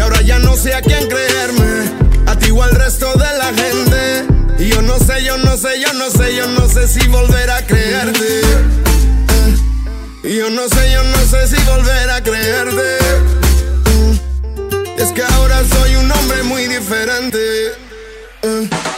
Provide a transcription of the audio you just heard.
ahora ya no sé a quién creerme, a ti o al resto de la gente. Y yo no sé si volver a creerte. Y yo no sé si volver a creerte. Es que ahora soy un hombre muy diferente.